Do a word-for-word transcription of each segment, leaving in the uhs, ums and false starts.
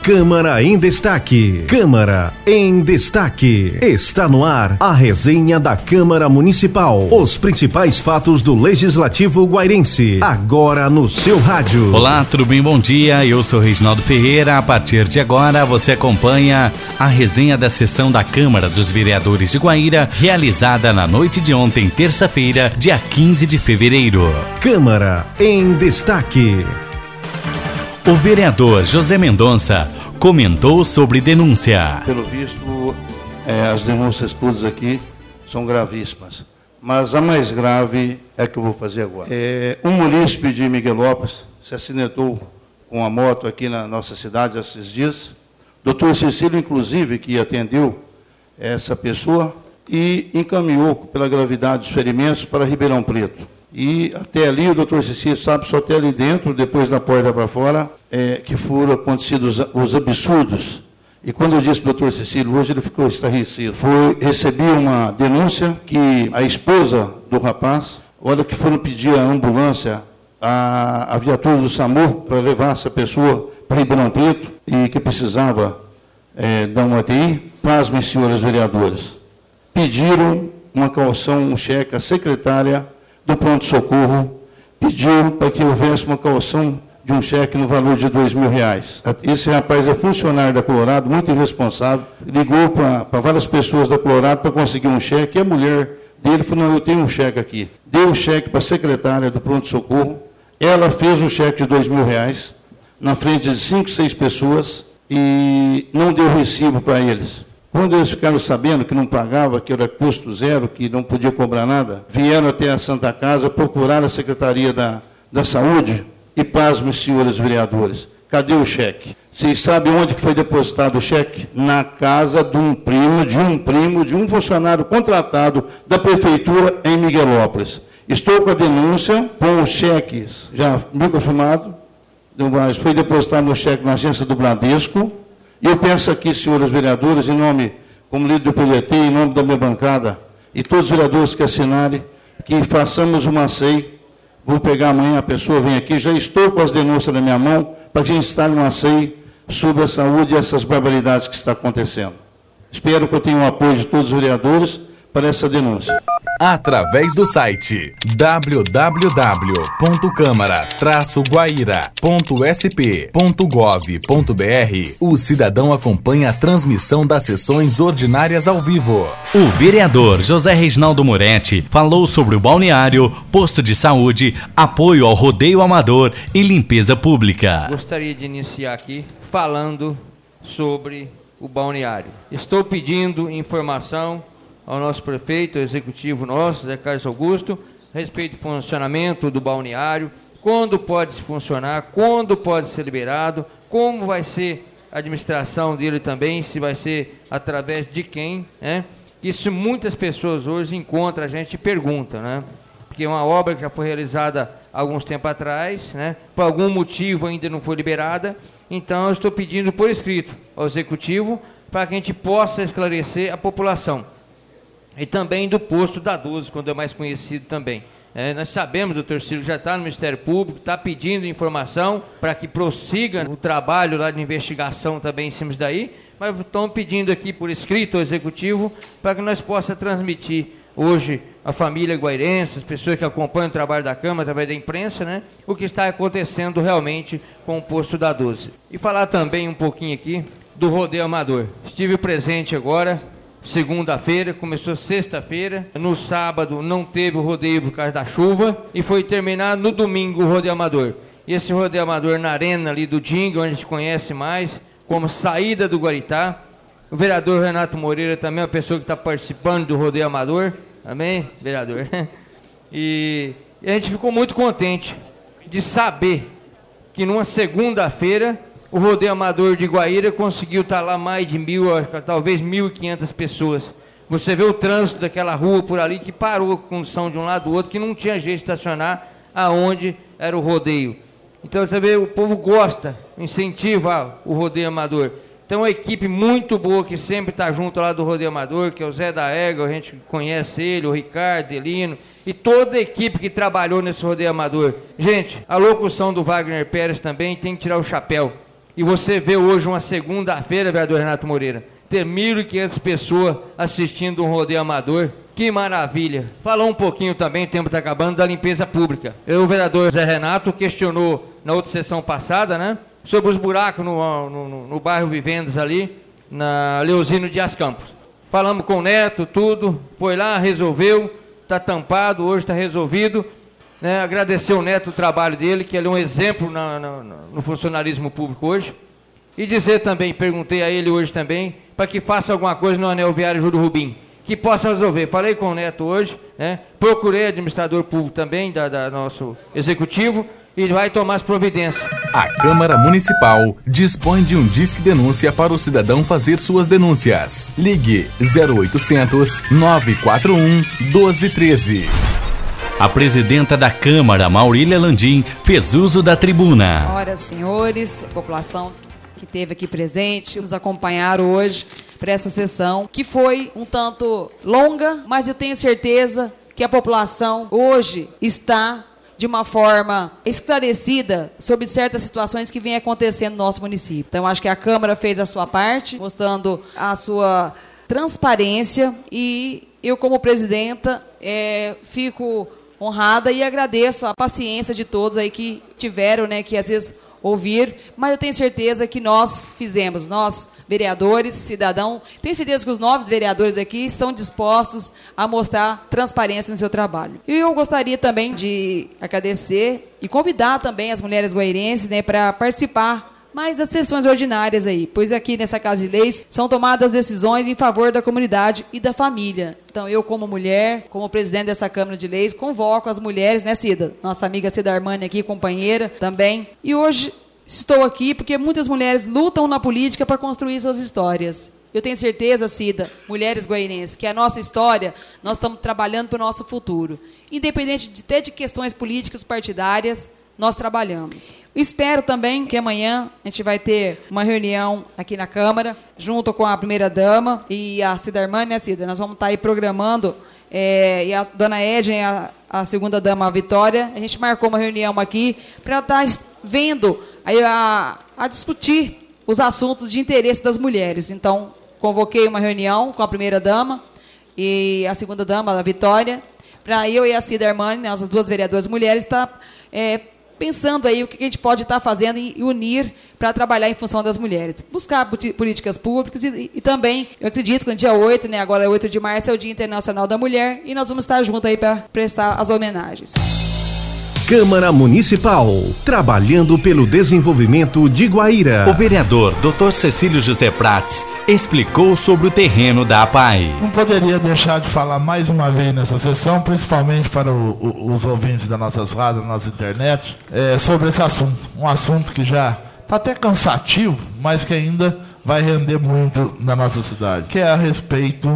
Câmara em Destaque. Câmara em Destaque. Está no ar a resenha da Câmara Municipal. Os principais fatos do Legislativo Guairense. Agora no seu rádio. Olá, tudo bem? Bom dia. Eu sou Reginaldo Ferreira. A partir de agora você acompanha a resenha da sessão da Câmara dos Vereadores de Guaíra, realizada na noite de ontem, terça-feira, dia quinze de fevereiro. Câmara em Destaque. O vereador José Mendonça comentou sobre denúncia. Pelo visto, é, as denúncias todas aqui são gravíssimas, mas a mais grave é a que eu vou fazer agora. É, um munícipe de Miguelópolis se acidentou com a moto aqui na nossa cidade esses dias. doutor Cecílio, inclusive, que atendeu essa pessoa e encaminhou, pela gravidade dos ferimentos, para Ribeirão Preto. E até ali, o doutor Cecílio sabe só até ali dentro, depois da porta para fora, é, que foram acontecidos os, os absurdos. E quando eu disse para o doutor Cecílio, hoje ele ficou estarrecido. Foi, recebi uma denúncia que a esposa do rapaz, hora que foram pedir a ambulância, a, a viatura do SAMU, para levar essa pessoa para Ribeirão Preto, e que precisava é, dar uma U T I, pasmem, senhores vereadores, pediram uma caução, um cheque, a secretária do pronto-socorro pediu para que houvesse uma caução de um cheque no valor de dois mil reais. Esse rapaz é funcionário da Colorado, muito irresponsável, ligou para várias pessoas da Colorado para conseguir um cheque, e a mulher dele falou, não, eu tenho um cheque aqui. Deu o cheque para a secretária do pronto-socorro, ela fez um cheque de dois mil reais, na frente de cinco, seis pessoas, e não deu recibo para eles. Quando eles ficaram sabendo que não pagava, que era custo zero, que não podia cobrar nada, vieram até a Santa Casa, procuraram a Secretaria da, da Saúde e, pasmem, senhores vereadores, cadê o cheque? Vocês sabem onde que foi depositado o cheque? Na casa de um primo, de um primo, de um funcionário contratado da Prefeitura em Miguelópolis. Estou com a denúncia, com os cheques já microfilmado, mas foi depositado no cheque na agência do Bradesco. E eu peço aqui, senhores vereadores, em nome, como líder do P D T, em nome da minha bancada, e todos os vereadores que assinarem, que façamos uma C E I. Vou pegar amanhã, a pessoa vem aqui, já estou com as denúncias na minha mão, para que a gente instale uma C E I sobre a saúde e essas barbaridades que está acontecendo. Espero que eu tenha o apoio de todos os vereadores para essa denúncia. Através do site w w w ponto câmara traço guaíra ponto s p ponto gov ponto b r, o cidadão acompanha a transmissão das sessões ordinárias ao vivo. O vereador José Reginaldo Moretti falou sobre o balneário, posto de saúde, apoio ao rodeio amador e limpeza pública. Gostaria de iniciar aqui falando sobre o balneário. Estou pedindo informação ao nosso prefeito, ao executivo nosso, Zé Carlos Augusto, a respeito do funcionamento do balneário, quando pode funcionar, quando pode ser liberado, como vai ser a administração dele também, se vai ser através de quem, né? Isso muitas pessoas hoje encontram a gente e perguntam, né? Porque é uma obra que já foi realizada há alguns tempos atrás, né? Por algum motivo ainda não foi liberada, então eu estou pedindo por escrito ao executivo para que a gente possa esclarecer a população. E também do posto da doze, quando é mais conhecido também. É, nós sabemos, doutor Cílio já está no Ministério Público, está pedindo informação para que prossiga o trabalho lá de investigação também em cima disso daí, mas estamos pedindo aqui por escrito ao Executivo para que nós possamos transmitir hoje a família guairense, as pessoas que acompanham o trabalho da Câmara através da imprensa, né, o que está acontecendo realmente com o posto da doze. E falar também um pouquinho aqui do rodeio amador. Estive presente agora, segunda-feira, começou sexta-feira, no sábado não teve o rodeio por causa da chuva e foi terminado no domingo o rodeio amador. E esse rodeio amador na arena ali do Dinga, onde a gente conhece mais, como saída do Guaritá. O vereador Renato Moreira também é uma pessoa que está participando do rodeio amador, amém, vereador? E, e a gente ficou muito contente de saber que numa segunda-feira o rodeio amador de Guaíra conseguiu estar lá mais de mil, talvez mil e quinhentas pessoas. Você vê o trânsito daquela rua por ali que parou com condução de um lado do outro, que não tinha jeito de estacionar aonde era o rodeio. Então você vê, o povo gosta, incentiva o rodeio amador. Então uma equipe muito boa que sempre está junto lá do rodeio amador, que é o Zé da Égua, a gente conhece ele, o Ricardo, Elino, e toda a equipe que trabalhou nesse rodeio amador. Gente, a locução do Wagner Pérez também tem que tirar o chapéu. E você vê hoje uma segunda-feira, vereador Renato Moreira, ter mil e quinhentas pessoas assistindo um rodeio amador. Que maravilha. Falou um pouquinho também, o tempo está acabando, da limpeza pública. Eu, o vereador Zé Renato questionou na outra sessão passada, né, sobre os buracos no, no, no bairro Vivendas ali, na Leozino Dias Campos. Falamos com o Neto, tudo, foi lá, resolveu, está tampado, hoje está resolvido. Né, agradecer o Neto o trabalho dele, que ele é um exemplo na, na, no funcionalismo público hoje. E dizer também, perguntei a ele hoje também, para que faça alguma coisa no anel viário Júlio Rubim, que possa resolver. Falei com o Neto hoje, né, procurei administrador público também, da, da nosso executivo, e vai tomar as providências. A Câmara Municipal dispõe de um Disque Denúncia para o cidadão fazer suas denúncias. Ligue zero oitocentos, nove quatro um, um dois um três. A presidenta da Câmara, Maurília Landim, fez uso da tribuna. Senhoras, senhores, população que esteve aqui presente, nos acompanharam hoje para essa sessão, que foi um tanto longa, mas eu tenho certeza que a população hoje está de uma forma esclarecida sobre certas situações que vêm acontecendo no nosso município. Então, acho que a Câmara fez a sua parte, mostrando a sua transparência, e eu, como presidenta, é, fico honrada e agradeço a paciência de todos aí que tiveram, né, que às vezes ouvir, mas eu tenho certeza que nós fizemos, nós, vereadores, cidadão, tenho certeza que os novos vereadores aqui estão dispostos a mostrar transparência no seu trabalho. E eu gostaria também de agradecer e convidar também as mulheres guairenses, né, para participar mais das sessões ordinárias aí, pois aqui nessa Casa de Leis são tomadas decisões em favor da comunidade e da família. Então eu, como mulher, como presidente dessa Câmara de Leis, convoco as mulheres, né, Cida? Nossa amiga Cida Armani aqui, companheira também. E hoje estou aqui porque muitas mulheres lutam na política para construir suas histórias. Eu tenho certeza, Cida, mulheres guairenses, que a nossa história, nós estamos trabalhando para o nosso futuro. Independente de ter de questões políticas partidárias, nós trabalhamos. Espero também que amanhã a gente vai ter uma reunião aqui na Câmara, junto com a primeira-dama e a Cida Armani, né, Cida? Nós vamos estar aí programando, é, e a dona Edgen, a, a segunda-dama, a Vitória, a gente marcou uma reunião aqui para estar vendo, aí a, a discutir os assuntos de interesse das mulheres. Então, convoquei uma reunião com a primeira-dama e a segunda-dama, a Vitória, para eu e a Cida Armani, nossas duas vereadoras mulheres, estar é, pensando aí o que a gente pode estar fazendo e unir para trabalhar em função das mulheres. Buscar políticas públicas e, e também, eu acredito que no dia oito, né, agora é oito de março, é o Dia Internacional da Mulher, e nós vamos estar juntos aí para prestar as homenagens. Câmara Municipal, trabalhando pelo desenvolvimento de Guaíra. O vereador doutor Cecílio José Prats explicou sobre o terreno da A P A I. Não poderia deixar de falar mais uma vez nessa sessão, principalmente para o, o, os ouvintes das nossas rádios, da nossa internet, é, sobre esse assunto. Um assunto que já está até cansativo, mas que ainda vai render muito na nossa cidade, que é a respeito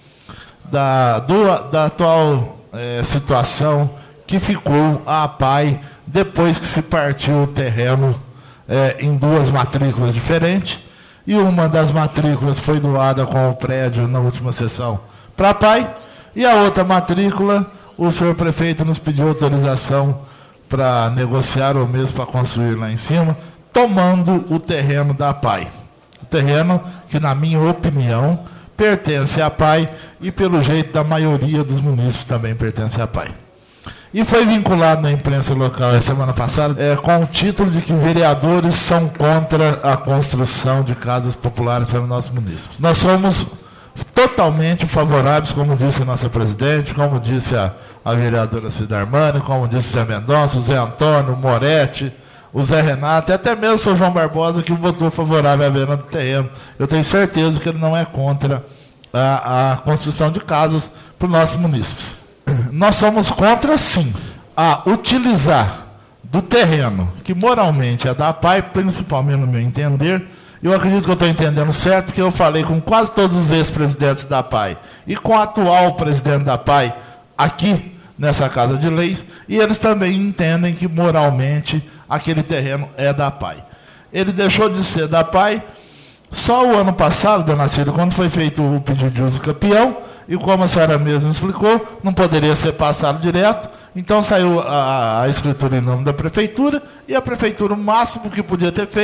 da, do, da atual é, situação que ficou a A P A I depois que se partiu o terreno é, em duas matrículas diferentes, e uma das matrículas foi doada com o prédio na última sessão para a A P A I, e a outra matrícula, o senhor prefeito nos pediu autorização para negociar ou mesmo para construir lá em cima, tomando o terreno da A P A I. O terreno que, na minha opinião, pertence à A P A I e, pelo jeito, da maioria dos munícipes também pertence à A P A I. E foi vinculado na imprensa local a semana passada é, com o título de que vereadores são contra a construção de casas populares para o nosso município. Nós somos totalmente favoráveis, como disse a nossa presidente, como disse a, a vereadora Cida Armani, como disse o Zé Mendonça, o Zé Antônio, o Moretti, o Zé Renato, e até mesmo o senhor João Barbosa, que votou favorável à venda do terreno. Eu tenho certeza que ele não é contra a, a construção de casas para os nossos munícipes. Nós somos contra, sim, a utilizar do terreno, que moralmente é da A P A I, principalmente no meu entender. Eu acredito que eu estou entendendo certo, porque eu falei com quase todos os ex-presidentes da A P A I e com o atual presidente da A P A I aqui nessa Casa de Leis, e eles também entendem que moralmente aquele terreno é da A P A I. Ele deixou de ser da A P A I só o ano passado, dona Cida, quando foi feito o pedido de uso campeão, e como a senhora mesma explicou, não poderia ser passado direto, então saiu a, a escritura em nome da prefeitura, e a prefeitura, o máximo que podia ter feito,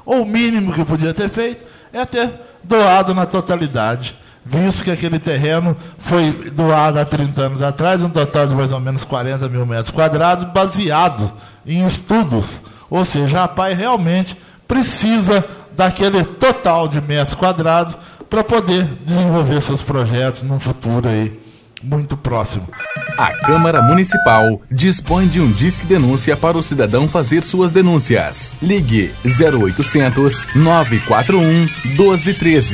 Ou o mínimo que podia ter feito é ter doado na totalidade, visto que aquele terreno foi doado há trinta anos atrás, um total de mais ou menos quarenta mil metros quadrados, baseado em estudos. Ou seja, a APAE realmente precisa daquele total de metros quadrados para poder desenvolver seus projetos num futuro aí muito próximo. A Câmara Municipal dispõe de um Disque Denúncia para o cidadão fazer suas denúncias. Ligue zero oitocentos, nove quatro um, um dois um três.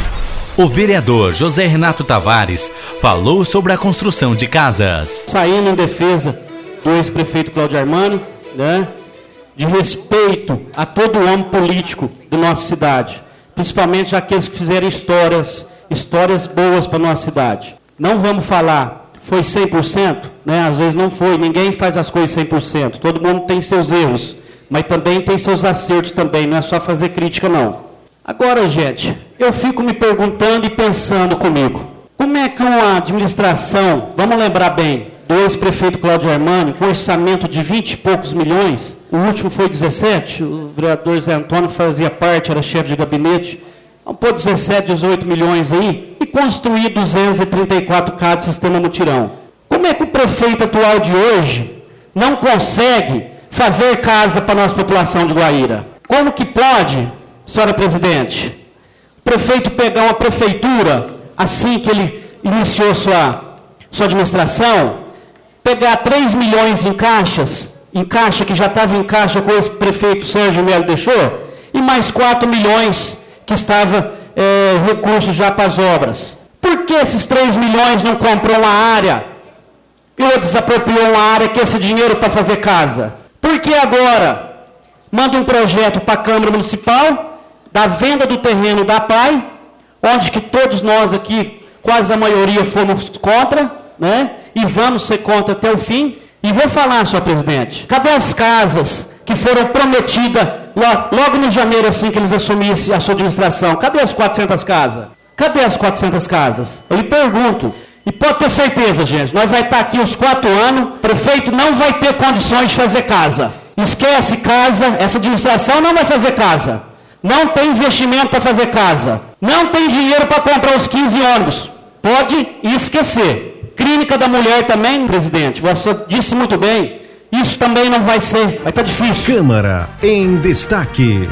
O vereador José Renato Tavares falou sobre a construção de casas. Saindo em defesa do ex-prefeito Cláudio Armani, né, de respeito a todo o homem político da nossa cidade, principalmente aqueles que fizeram histórias, histórias boas para a nossa cidade. Não vamos falar, foi cem por cento, né? Às vezes não foi, ninguém faz as coisas cem por cento, todo mundo tem seus erros, mas também tem seus acertos também, não é só fazer crítica não. Agora, gente, eu fico me perguntando e pensando comigo, como é que uma administração, vamos lembrar bem, do ex-prefeito Cláudio Armani, com orçamento de vinte e poucos milhões, o último foi dezessete, o vereador Zé Antônio fazia parte, era chefe de gabinete, vamos pôr dezessete, dezoito milhões aí, e construir duzentos e trinta e quatro casas de sistema mutirão. Como é que o prefeito atual de hoje não consegue fazer casa para a nossa população de Guaíra? Como que pode, senhora presidente, o prefeito pegar uma prefeitura, assim que ele iniciou sua, sua administração, pegar três milhões em caixas, em caixa que já estava em caixa com esse prefeito Sérgio Melo deixou, e mais quatro milhões que estava é, recursos já para as obras. Por que esses três milhões não comprou uma área e ou desapropriou uma área que esse dinheiro para fazer casa? Por que agora manda um projeto para a Câmara Municipal da venda do terreno da APAE, onde que todos nós aqui, quase a maioria, fomos contra, né? E vamos ser contra até o fim. E vou falar, senhor presidente, cadê as casas que foram prometidas logo em janeiro, assim que eles assumissem a sua administração? Cadê as quatrocentas casas? Cadê as quatrocentas casas? Eu lhe pergunto. E pode ter certeza, gente, nós vai estar aqui os quatro anos, o prefeito não vai ter condições de fazer casa. Esquece casa, essa administração não vai fazer casa. Não tem investimento para fazer casa. Não tem dinheiro para comprar os quinze ônibus. Pode esquecer. Clínica da mulher também, presidente, você disse muito bem, isso também não vai ser, vai estar difícil. Câmara em Destaque.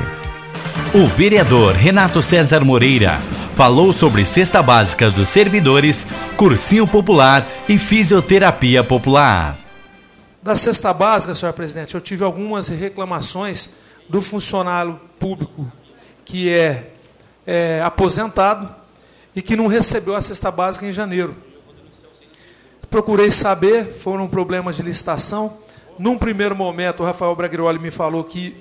O vereador Renato César Moreira falou sobre cesta básica dos servidores, cursinho popular e fisioterapia popular. Da cesta básica, senhor presidente, eu tive algumas reclamações do funcionário público que é, é aposentado e que não recebeu a cesta básica em janeiro. Procurei saber, foram problemas de licitação. Num primeiro momento, o Rafael Braguiroli me falou que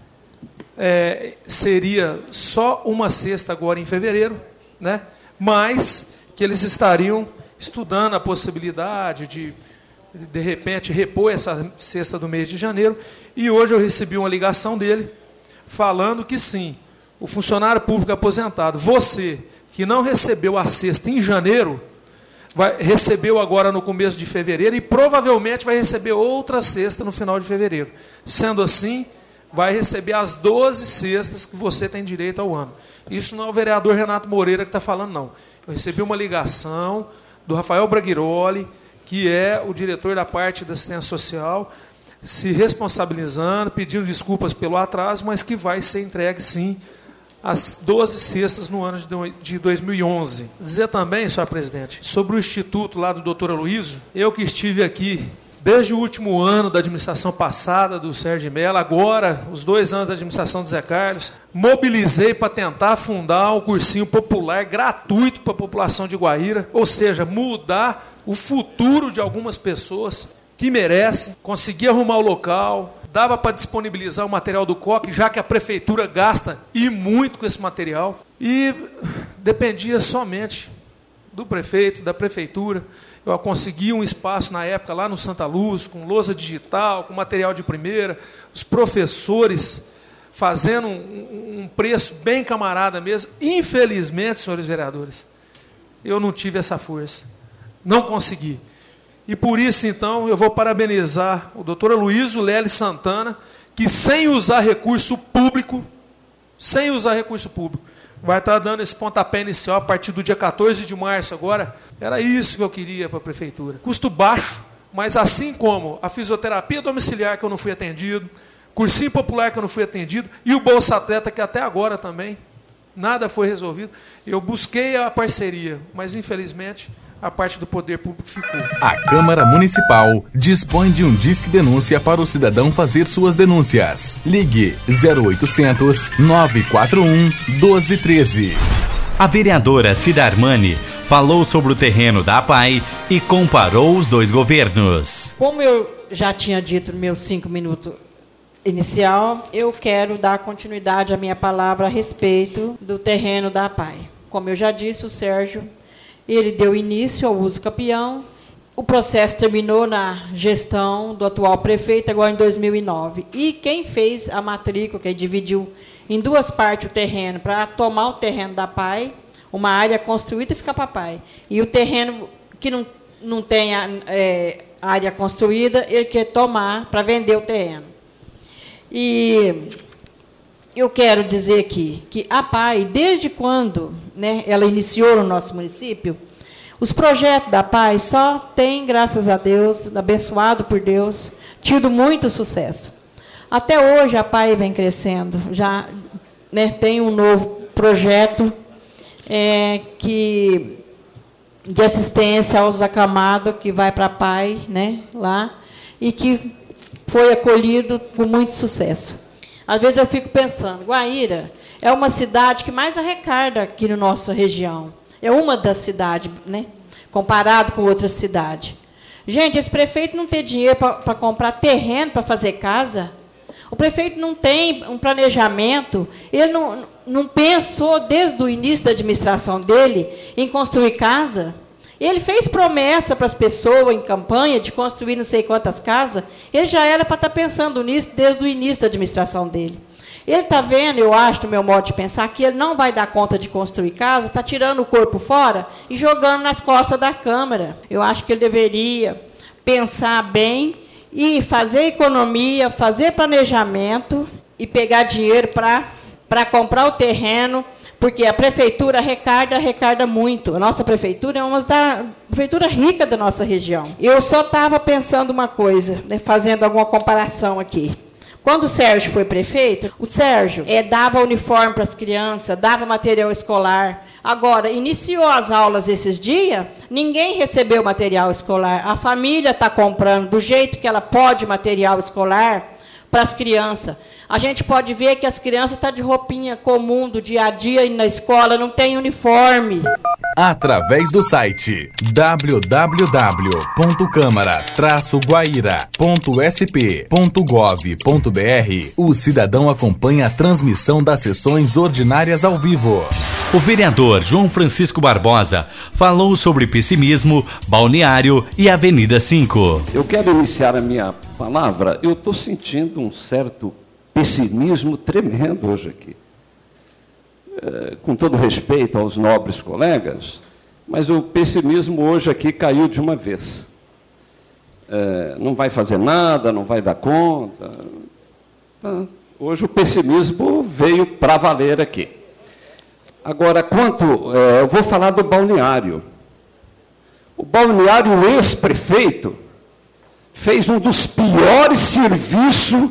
é, seria só uma cesta agora em fevereiro, né? Mas que eles estariam estudando a possibilidade de, de repente, repor essa cesta do mês de janeiro. E hoje eu recebi uma ligação dele falando que sim, o funcionário público aposentado, você que não recebeu a cesta em janeiro, Vai, recebeu agora no começo de fevereiro e provavelmente vai receber outra cesta no final de fevereiro. Sendo assim, vai receber as doze cestas que você tem direito ao ano. Isso não é o vereador Renato Moreira que está falando, não. Eu recebi uma ligação do Rafael Braguiroli, que é o diretor da parte da assistência social, se responsabilizando, pedindo desculpas pelo atraso, mas que vai ser entregue, sim, as doze cestas no ano de dois mil e onze. Dizer também, senhor presidente, sobre o instituto lá do doutor Aloysio, eu que estive aqui desde o último ano da administração passada do Sérgio Mello, agora, os dois anos da administração do Zé Carlos, mobilizei para tentar fundar um cursinho popular gratuito para a população de Guaíra, ou seja, mudar o futuro de algumas pessoas que merecem, conseguir arrumar o local. Dava para disponibilizar o material do C O C, já que a prefeitura gasta e muito com esse material. E dependia somente do prefeito, da prefeitura. Eu consegui um espaço na época lá no Santa Luz, com lousa digital, com material de primeira, os professores fazendo um, um preço bem camarada mesmo. Infelizmente, senhores vereadores, eu não tive essa força. Não consegui. E por isso, então, eu vou parabenizar o doutor Aloysio Lely Santana, que sem usar recurso público, sem usar recurso público. Vai estar dando esse pontapé inicial a partir do dia quatorze de março agora. Era isso que eu queria para a prefeitura. Custo baixo, mas assim como a fisioterapia domiciliar que eu não fui atendido, cursinho popular que eu não fui atendido, e o Bolsa Atleta que até agora também, nada foi resolvido. Eu busquei a parceria, mas infelizmente a parte do poder público ficou. A Câmara Municipal dispõe de um Disque Denúncia para o cidadão fazer suas denúncias. Ligue zero oitocentos, nove quatro um, doze treze. A vereadora Cida Armani falou sobre o terreno da A P A I e comparou os dois governos. Como eu já tinha dito no meu cinco minutos inicial, eu quero dar continuidade à minha palavra a respeito do terreno da A P A I. Como eu já disse, o Sérgio, ele deu início ao uso campeão. O processo terminou na gestão do atual prefeito, agora em dois mil e nove. E quem fez a matrícula, que dividiu em duas partes o terreno, para tomar o terreno da A P A I, uma área construída fica para a P A I. E o terreno que não, não tem a, é, área construída, ele quer tomar para vender o terreno. E eu quero dizer aqui que a P A I, desde quando, né, ela iniciou no nosso município, os projetos da P A I só têm, graças a Deus, abençoado por Deus, tido muito sucesso. Até hoje a P A I vem crescendo, já, né, tem um novo projeto é, que, de assistência aos acamados, que vai para a P A I, né, lá, e que foi acolhido com muito sucesso. Às vezes eu fico pensando, Guaíra é uma cidade que mais arrecada aqui na nossa região. É uma das cidades, né, comparado com outras cidades. Gente, esse prefeito não tem dinheiro para comprar terreno para fazer casa. O prefeito não tem um planejamento. Ele não, não pensou, desde o início da administração dele, em construir casa. Ele fez promessa para as pessoas em campanha de construir não sei quantas casas. Ele já era para estar pensando nisso desde o início da administração dele. Ele está vendo, eu acho, do meu modo de pensar, que ele não vai dar conta de construir casa, está tirando o corpo fora e jogando nas costas da Câmara. Eu acho que ele deveria pensar bem e fazer economia, fazer planejamento e pegar dinheiro para para comprar o terreno, porque a prefeitura arrecada, arrecada muito. A nossa prefeitura é uma da prefeitura rica da nossa região. Eu só estava pensando uma coisa, né, fazendo alguma comparação aqui. Quando o Sérgio foi prefeito, o Sérgio é, dava uniforme para as crianças, dava material escolar. Agora, iniciou as aulas esses dias, ninguém recebeu material escolar. A família está comprando do jeito que ela pode material escolar para as crianças. A gente pode ver que as crianças estão de roupinha comum do dia a dia e na escola, não tem uniforme. Através do site w w w ponto câmara traço guaíra ponto s p ponto gov ponto b r, o cidadão acompanha a transmissão das sessões ordinárias ao vivo. O vereador João Francisco Barbosa falou sobre pessimismo, balneário e Avenida cinco. Eu quero iniciar a minha palavra. Eu estou sentindo um certo pessimismo tremendo hoje aqui. É, com todo respeito aos nobres colegas, mas o pessimismo hoje aqui caiu de uma vez. É, não vai fazer nada, não vai dar conta. Tá. Hoje o pessimismo veio para valer aqui. Agora, quanto... É, eu vou falar do balneário. O balneário, o ex-prefeito, fez um dos piores serviços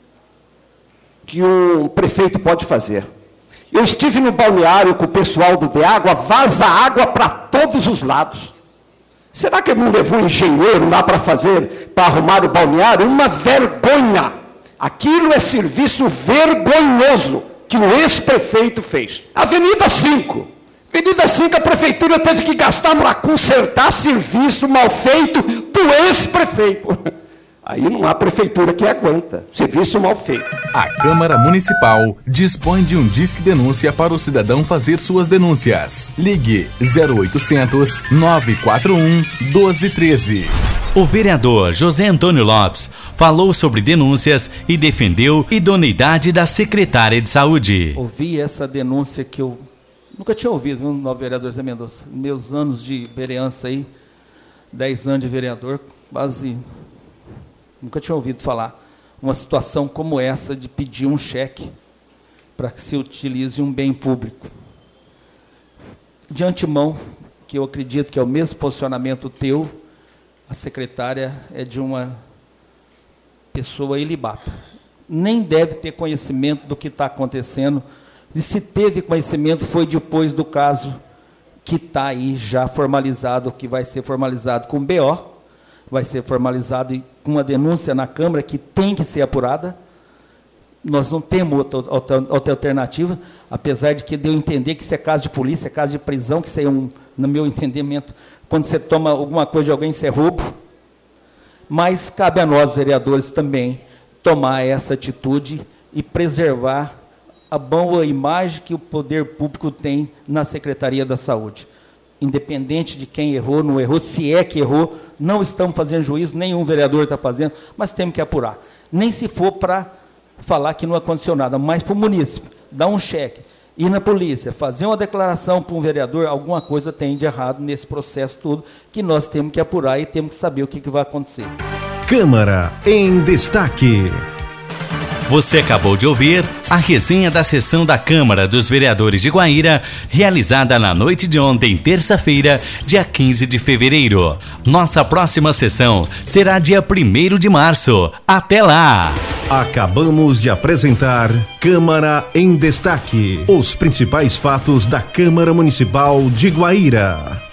que um prefeito pode fazer. Eu estive no balneário com o pessoal do DEAGUA, vaza água para todos os lados. Será que ele não levou um engenheiro lá para fazer, para arrumar o balneário? Uma vergonha! Aquilo é serviço vergonhoso que o ex-prefeito fez. Avenida cinco. Avenida cinco, a prefeitura teve que gastar para consertar serviço mal feito do ex-prefeito. Aí não há prefeitura que aguenta. Serviço mal feito. A Câmara Municipal dispõe de um Disque Denúncia para o cidadão fazer suas denúncias. Ligue zero oitocentos, nove quatro um, doze treze. O vereador José Antônio Lopes falou sobre denúncias e defendeu a idoneidade da secretária de saúde. Ouvi essa denúncia que eu nunca tinha ouvido, viu, no vereador Zé Mendonça. Meus anos de vereança aí, dez anos de vereador, quase... Nunca tinha ouvido falar uma situação como essa de pedir um cheque para que se utilize um bem público. De antemão, que eu acredito que é o mesmo posicionamento teu, a secretária é de uma pessoa ilibata. Nem deve ter conhecimento do que está acontecendo, e se teve conhecimento foi depois do caso que está aí já formalizado, que vai ser formalizado com B O, vai ser formalizado com uma denúncia na Câmara que tem que ser apurada. Nós não temos outra, outra, outra alternativa, apesar de que deu a entender que isso é caso de polícia, é caso de prisão, que isso é um, no meu entendimento, quando você toma alguma coisa de alguém, isso é roubo. Mas cabe a nós, vereadores, também tomar essa atitude e preservar a boa imagem que o poder público tem na Secretaria da Saúde. Independente de quem errou, não errou, se é que errou, não estamos fazendo juízo, nenhum vereador está fazendo, mas temos que apurar. Nem se for para falar que não aconteceu nada, mas para o munícipe, dar um cheque, ir na polícia, fazer uma declaração para um vereador, alguma coisa tem de errado nesse processo todo, que nós temos que apurar e temos que saber o que, que vai acontecer. Câmara em Destaque. Você acabou de ouvir a resenha da sessão da Câmara dos Vereadores de Guaíra, realizada na noite de ontem, terça-feira, dia quinze de fevereiro. Nossa próxima sessão será dia primeiro de março. Até lá! Acabamos de apresentar Câmara em Destaque. Os principais fatos da Câmara Municipal de Guaíra.